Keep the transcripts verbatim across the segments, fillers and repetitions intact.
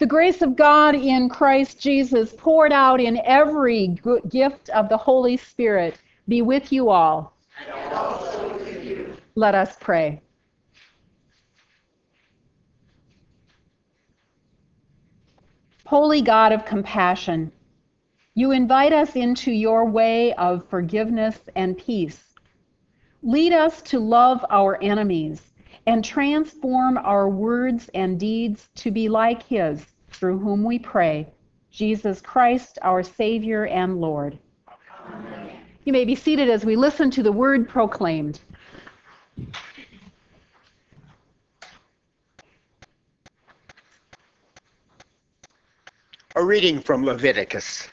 The grace of God in Christ Jesus, poured out in every good gift of the Holy Spirit, be with you all. And also with you. Let us pray. Holy God of compassion, you invite us into your way of forgiveness and peace. Lead us to love our enemies and transform our words and deeds to be like his, through whom we pray, Jesus Christ, our Savior and Lord. Amen. You may be seated as we listen to the word proclaimed. A reading from Leviticus.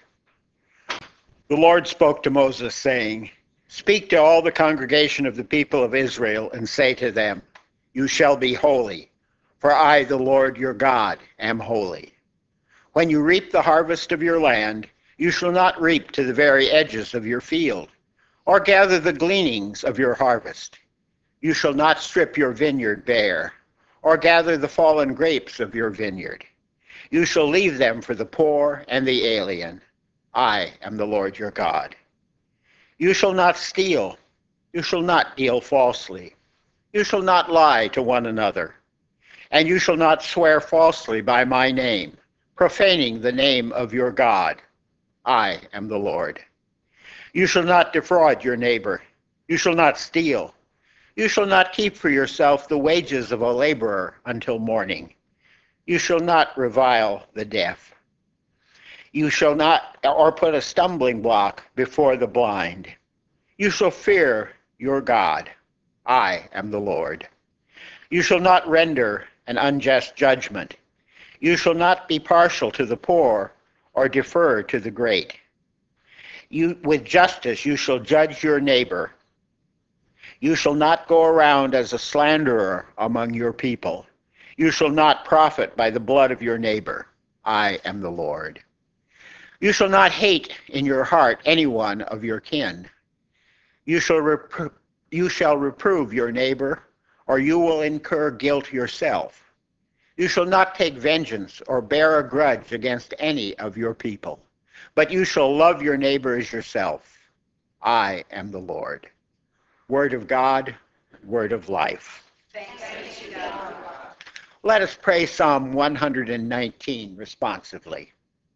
The Lord spoke to Moses, saying, "Speak to all the congregation of the people of Israel and say to them, you shall be holy, for I, the Lord your God, am holy. When you reap the harvest of your land, you shall not reap to the very edges of your field, or gather the gleanings of your harvest. You shall not strip your vineyard bare, or gather the fallen grapes of your vineyard. You shall leave them for the poor and the alien. I am the Lord your God. You shall not steal. You shall not deal falsely. You shall not lie to one another. And you shall not swear falsely by my name, profaning the name of your God. I am the Lord. You shall not defraud your neighbor. You shall not steal. You shall not keep for yourself the wages of a laborer until morning. You shall not revile the deaf. You shall not, or put a stumbling block before the blind. You shall fear your God. I am the Lord. You shall not render an unjust judgment. You shall not be partial to the poor or defer to the great. You, with justice you shall judge your neighbor. You shall not go around as a slanderer among your people. You shall not profit by the blood of your neighbor. I am the Lord. You shall not hate in your heart any one of your kin. You shall, repro- you shall reprove your neighbor, or you will incur guilt yourself. You shall not take vengeance or bear a grudge against any of your people, but you shall love your neighbor as yourself. I am the Lord. Word of God, word of life. Thanks be to God. Let us pray Psalm one hundred nineteen responsively.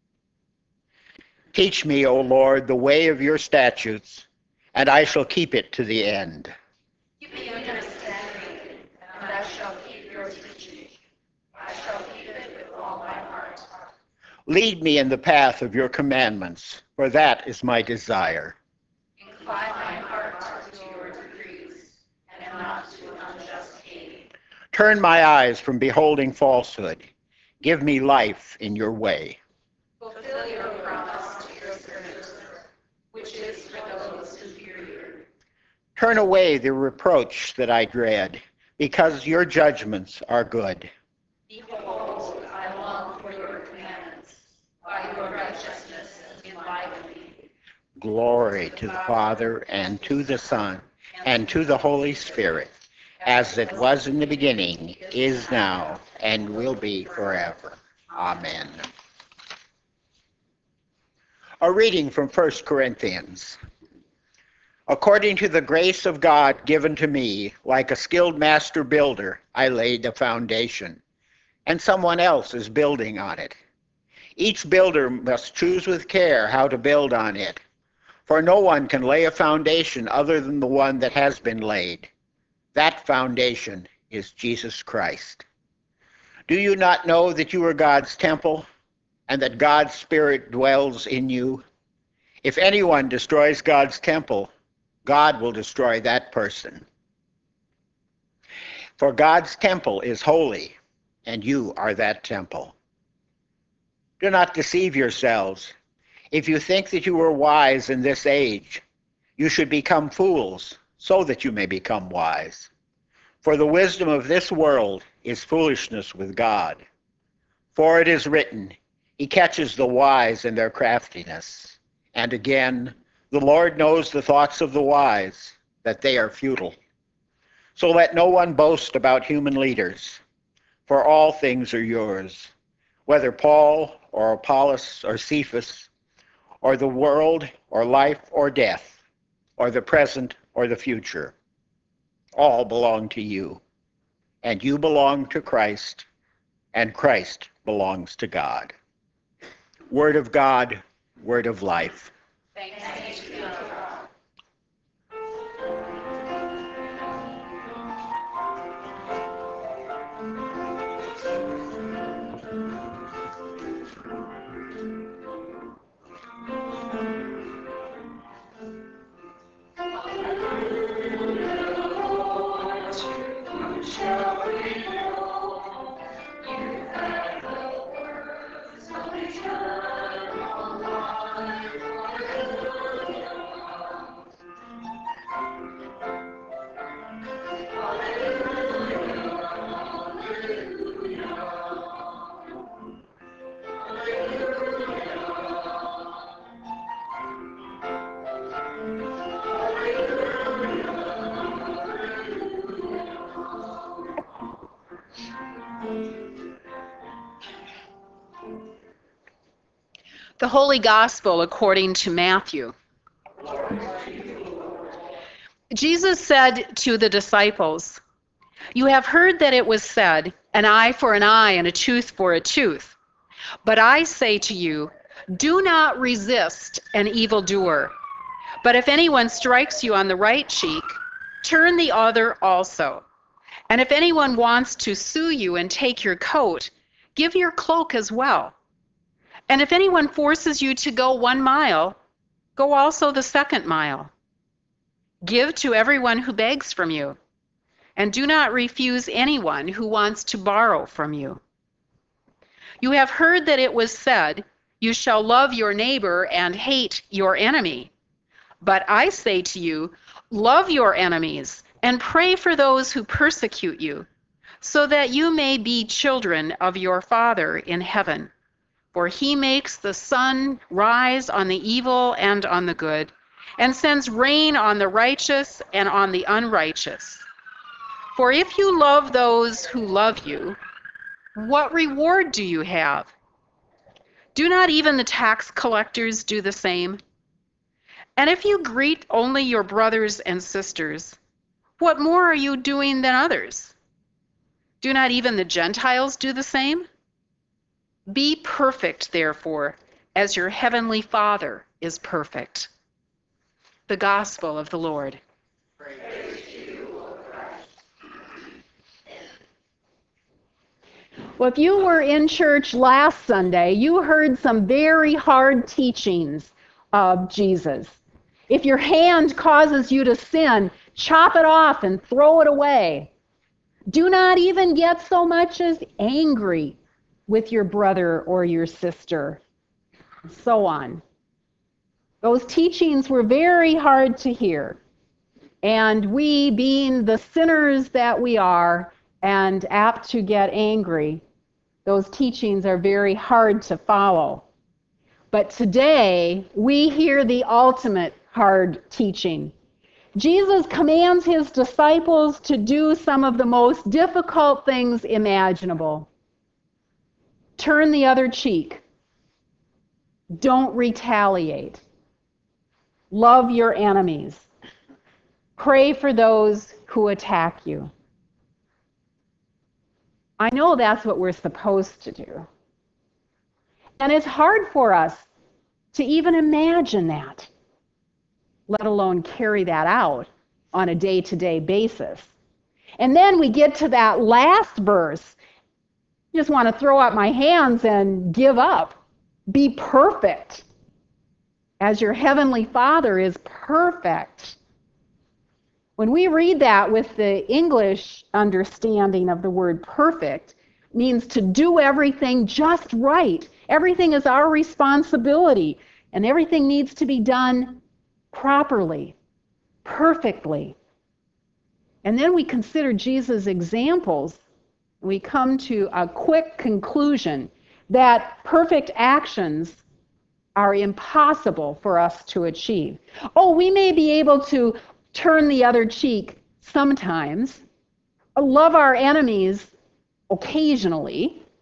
Teach me, O Lord, the way of your statutes, and I shall keep it to the end. Give me understanding, and I shall keep your teaching. I shall keep it with all my heart. Lead me in the path of your commandments, for that is my desire. Incline my heart to your decrees, and not to unjust gain. Turn my eyes from beholding falsehood. Give me life in your way. Fulfill your promise to your servant, which is for those who fear you. Turn away the reproach that I dread, because your judgments are good. Behold, I long for your commandments. By your righteousness enliven me. Glory to the Father, and to the Son, and to the Holy Spirit, as it was in the beginning, is now, and will be forever. Amen. A reading from First Corinthians. According to the grace of God given to me, like a skilled master builder, I laid the foundation, and someone else is building on it. Each builder must choose with care how to build on it, for no one can lay a foundation other than the one that has been laid. That foundation is Jesus Christ. Do you not know that you are God's temple, and that God's Spirit dwells in you? If anyone destroys God's temple, God will destroy that person. For God's temple is holy, and you are that temple. Do not deceive yourselves. If you think that you are wise in this age, you should become fools, so that you may become wise. For the wisdom of this world is foolishness with God. For it is written, He catches the wise in their craftiness. And again, the Lord knows the thoughts of the wise, that they are futile. So let no one boast about human leaders, for all things are yours. whether Paul or Apollos or Cephas, or the world or life or death, or the present or the future. All belong to you, and you belong to Christ, and Christ belongs to God. Word of God, word of life. Thanks be to God. The Holy Gospel according to Matthew. Jesus said to the disciples, "You have heard that it was said, an eye for an eye and a tooth for a tooth. But I say to you, do not resist an evildoer. But if anyone strikes you on the right cheek, turn the other also. And if anyone wants to sue you and take your coat, give your cloak as well. And if anyone forces you to go one mile, go also the second mile. Give to everyone who begs from you, and do not refuse anyone who wants to borrow from you. You have heard that it was said, you shall love your neighbor and hate your enemy. But I say to you, love your enemies and pray for those who persecute you, so that you may be children of your Father in heaven. For he makes the sun rise on the evil and on the good, and sends rain on the righteous and on the unrighteous. For if you love those who love you, what reward do you have? Do not even the tax collectors do the same? And if you greet only your brothers and sisters, what more are you doing than others? Do not even the Gentiles do the same? Be perfect, therefore, as your heavenly Father is perfect." The Gospel of the Lord. Praise to you, Lord Christ. Well, if you were in church last Sunday, you heard some very hard teachings of Jesus. If your hand causes you to sin, chop it off and throw it away. Do not even get so much as angry with your brother or your sister, and so on. Those teachings were very hard to hear. And we, being the sinners that we are and apt to get angry, those teachings are very hard to follow. But today, we hear the ultimate hard teaching. Jesus commands his disciples to do some of the most difficult things imaginable. Turn the other cheek. Don't retaliate. Love your enemies. Pray for those who attack you. I know that's what we're supposed to do. And it's hard for us to even imagine that, let alone carry that out on a day-to-day basis. And then we get to that last verse. I just want to throw up my hands and give up. Be perfect, as your heavenly Father is perfect. When we read that with the English understanding of the word perfect, it means to do everything just right. Everything is our responsibility, and everything needs to be done properly, perfectly. And then we consider Jesus' examples. We come to a quick conclusion that perfect actions are impossible for us to achieve. Oh, we may be able to turn the other cheek sometimes, love our enemies occasionally,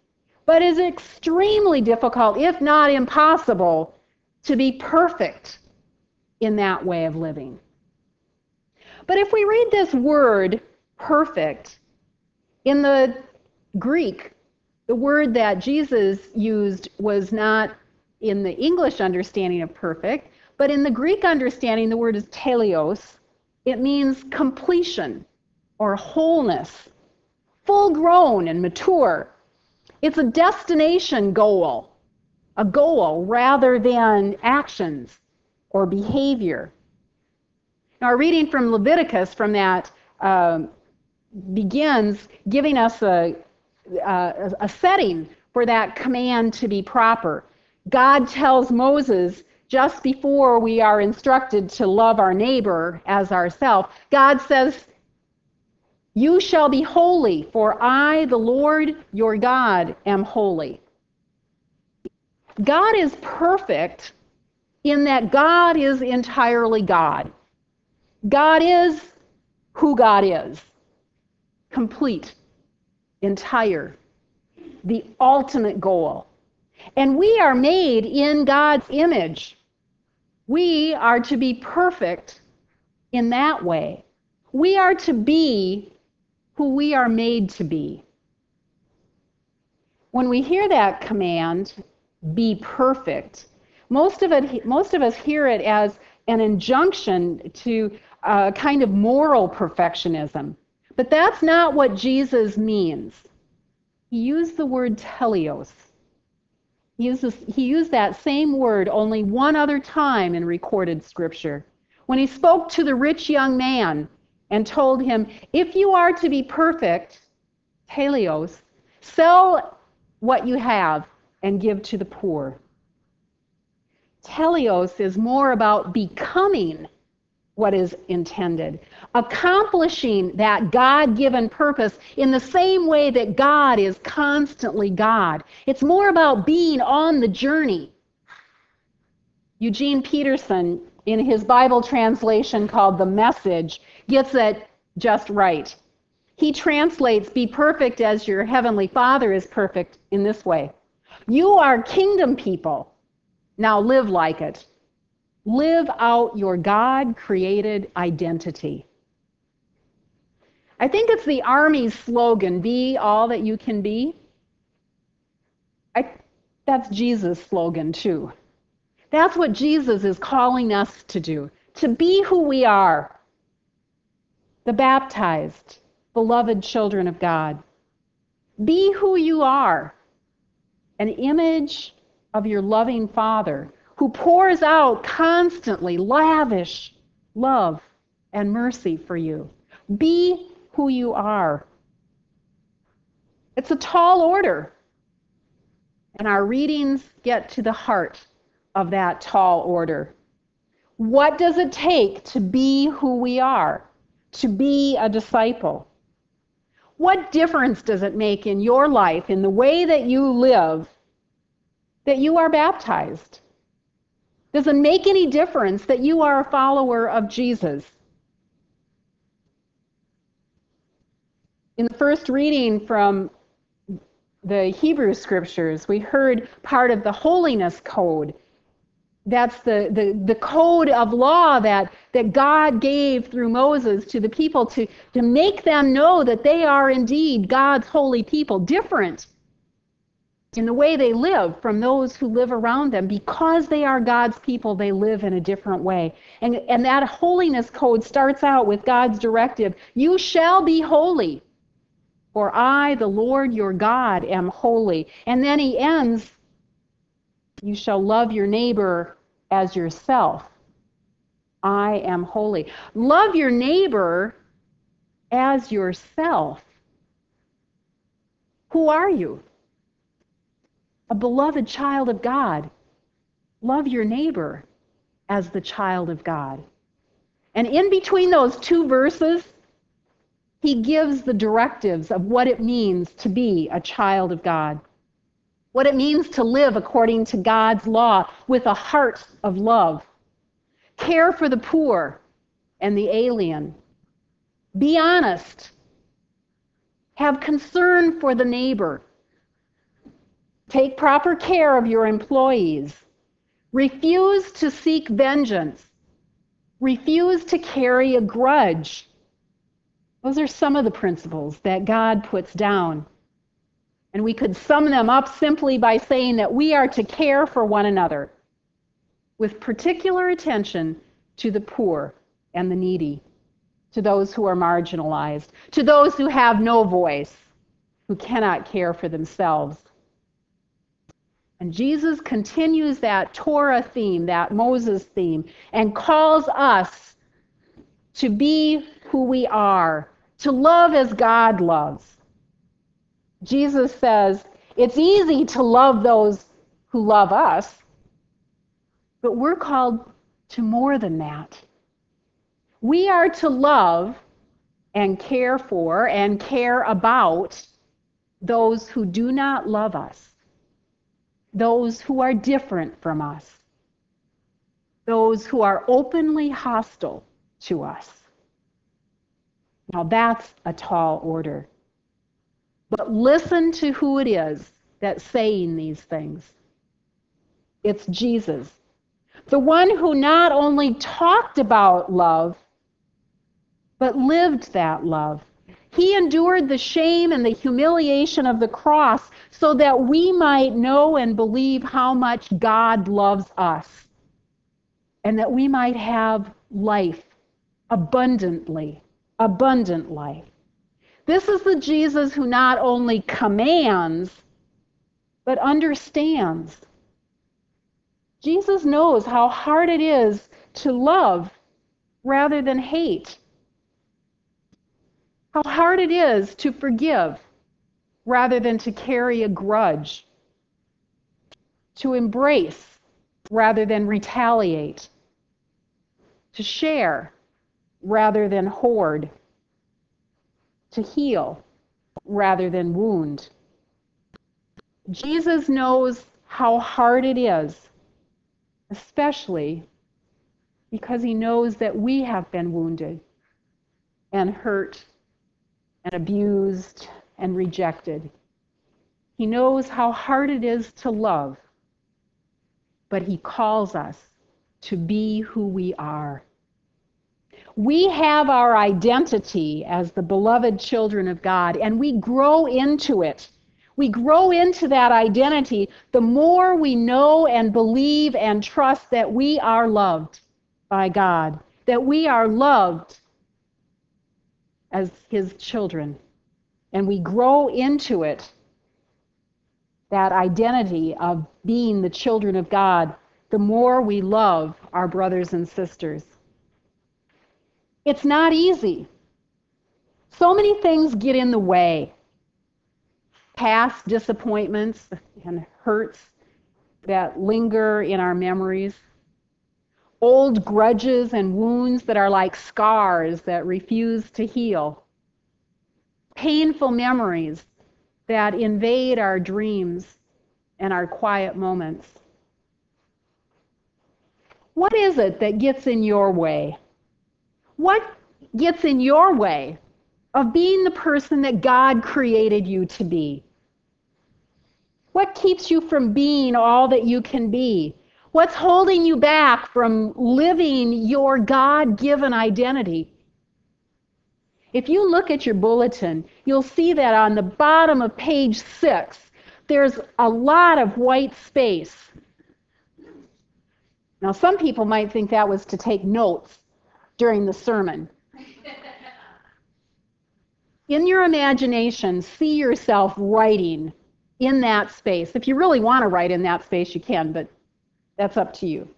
but is extremely difficult, if not impossible, to be perfect in that way of living. But if we read this word, perfect, in the Greek, the word that Jesus used was not in the English understanding of perfect, but in the Greek understanding, the word is teleos. It means completion or wholeness, full grown and mature. It's a destination goal, a goal rather than actions or behavior. Now, our reading from Leviticus from that um, begins giving us a, a, a setting for that command to be proper. God tells Moses, just before we are instructed to love our neighbor as ourselves, God says, "You shall be holy, for I, the Lord your God, am holy." God is perfect in that God is entirely God. God is who God is. Complete, entire, the ultimate goal. And we are made in God's image. We are to be perfect in that way. We are to be who we are made to be. When we hear that command, be perfect, most of it, most of us hear it as an injunction to a kind of moral perfectionism. But that's not what Jesus means. He used the word teleos. He, uses, he used that same word only one other time in recorded scripture. When he spoke to the rich young man and told him, if you are to be perfect, teleos, sell what you have and give to the poor. Teleos is more about becoming what is intended, accomplishing that God-given purpose in the same way that God is constantly God. It's more about being on the journey. Eugene Peterson, in his Bible translation called The Message, gets it just right. He translates, "Be perfect as your heavenly Father is perfect," in this way. You are kingdom people. Now live like it. Live out your God-created identity. I think it's the Army's slogan, "Be all that you can be." I, that's Jesus' slogan too. That's what Jesus is calling us to do, to be who we are, the baptized, beloved children of God. Be who you are, an image of your loving Father who pours out constantly lavish love and mercy for you. Be who you are. It's a tall order, and our readings get to the heart of that tall order. What does it take to be who we are, to be a disciple? What difference does it make in your life, in the way that you live, that you are baptized? Does it make any difference that you are a follower of Jesus? In the first reading from the Hebrew Scriptures, we heard part of the holiness code. That's the, the, the code of law that, that God gave through Moses to the people to, to make them know that they are indeed God's holy people, different in the way they live from those who live around them. Because they are God's people, they live in a different way. And, and that holiness code starts out with God's directive, "You shall be holy, for I, the Lord your God, am holy." And then he ends, "You shall love your neighbor as yourself. I am holy." Love your neighbor as yourself. Who are you? A beloved child of God. Love your neighbor as the child of God. And in between those two verses, he gives the directives of what it means to be a child of God, what it means to live according to God's law with a heart of love, care for the poor and the alien, be honest, have concern for the neighbor, Take proper care of your employees. Refuse to seek vengeance. Refuse to carry a grudge. Those are some of the principles that God puts down. And we could sum them up simply by saying that we are to care for one another with particular attention to the poor and the needy, to those who are marginalized, to those who have no voice, who cannot care for themselves. And Jesus continues that Torah theme, that Moses theme, and calls us to be who we are, to love as God loves. Jesus says, it's easy to love those who love us, but we're called to more than that. We are to love and care for and care about those who do not love us, those who are different from us, those who are openly hostile to us. Now that's a tall order. But listen to who it is that's saying these things. It's Jesus, the one who not only talked about love, but lived that love. He endured the shame and the humiliation of the cross so that we might know and believe how much God loves us, and that we might have life abundantly, abundant life. This is the Jesus who not only commands, but understands. Jesus knows how hard it is to love rather than hate. How hard it is to forgive rather than to carry a grudge. To embrace rather than retaliate. To share rather than hoard. To heal rather than wound. Jesus knows how hard it is, especially because he knows that we have been wounded and hurt and abused and rejected. He knows how hard it is to love, but he calls us to be who we are. We have our identity as the beloved children of God, and we grow into it. We grow into that identity the more we know and believe and trust that we are loved by God, that we are loved as his children. And we grow into it, that identity of being the children of God, the more we love our brothers and sisters. It's not easy. So many things get in the way. Past disappointments and hurts that linger in our memories. Old grudges and wounds that are like scars that refuse to heal. Painful memories that invade our dreams and our quiet moments. What is it that gets in your way? What gets in your way of being the person that God created you to be? What keeps you from being all that you can be? What's holding you back from living your God-given identity? If you look at your bulletin, you'll see that on the bottom of page six, there's a lot of white space. Now, some people might think that was to take notes during the sermon. In your imagination, see yourself writing in that space. If you really want to write in that space, you can, but that's up to you.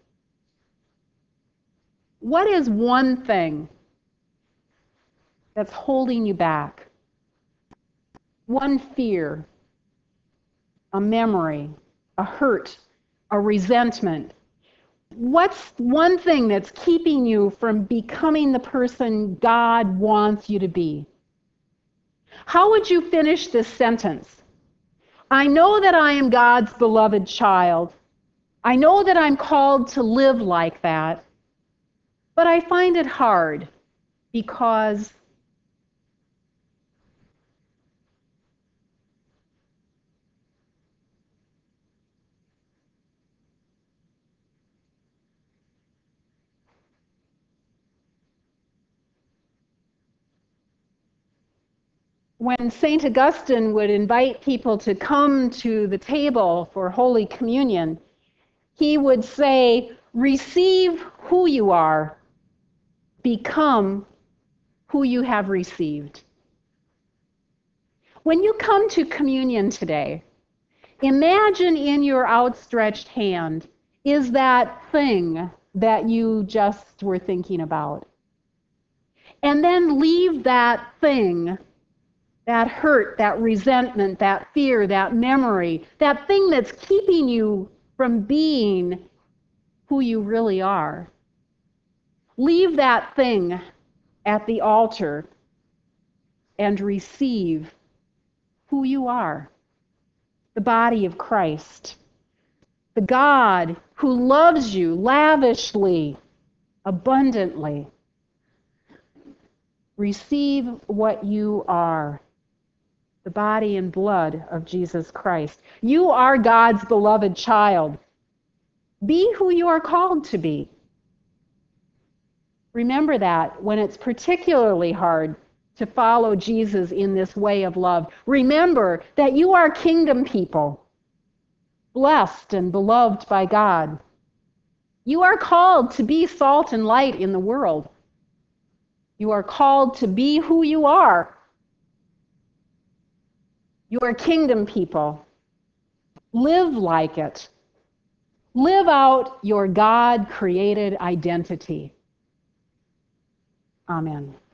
What is one thing that's holding you back? One fear, a memory, a hurt, a resentment. What's one thing that's keeping you from becoming the person God wants you to be? How would you finish this sentence? I know that I am God's beloved child. I know that I'm called to live like that, but I find it hard because When Saint Augustine would invite people to come to the table for Holy Communion, he would say, receive who you are, become who you have received. When you come to communion today, imagine in your outstretched hand is that thing that you just were thinking about. And then leave that thing, that hurt, that resentment, that fear, that memory, that thing that's keeping you from being who you really are. Leave that thing at the altar and receive who you are, the body of Christ, the God who loves you lavishly, abundantly. Receive what you are, the body and blood of Jesus Christ. You are God's beloved child. Be who you are called to be. Remember that when it's particularly hard to follow Jesus in this way of love. Remember that you are kingdom people, blessed and beloved by God. You are called to be salt and light in the world. You are called to be who you are. You are kingdom people. Live like it. Live out your God-created identity. Amen.